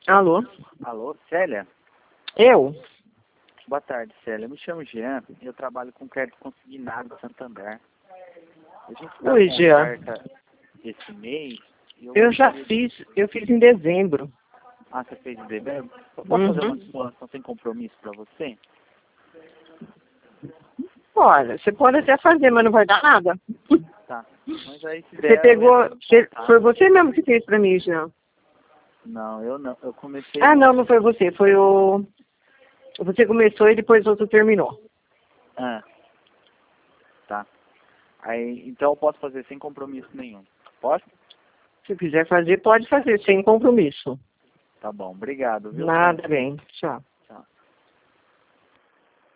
Alô? Alô, Célia? Eu? Boa tarde, Célia. Eu me chamo Jean e eu trabalho com crédito consignado do Santander. A gente está Oi, com Jean. oferta esse mês. E Eu já gostaria de- eu fiz em dezembro. Ah, você fez em dezembro? Eu posso fazer uma Uhum. simulação sem compromisso para você? Olha, você pode até fazer, mas não vai dar nada. Tá. Mas aí se Você der, pegou, tá? foi você mesmo que fez pra mim, Jean. Não, eu não. Eu comecei Ah, não, ontem. não foi você, foi o... Você começou e depois o outro terminou. Ah, tá. Aí, então eu posso fazer sem compromisso nenhum. Posso? Se quiser fazer, pode fazer, sem compromisso. Tá bom. Obrigado, viu, Célia? Nada bem. Tchau.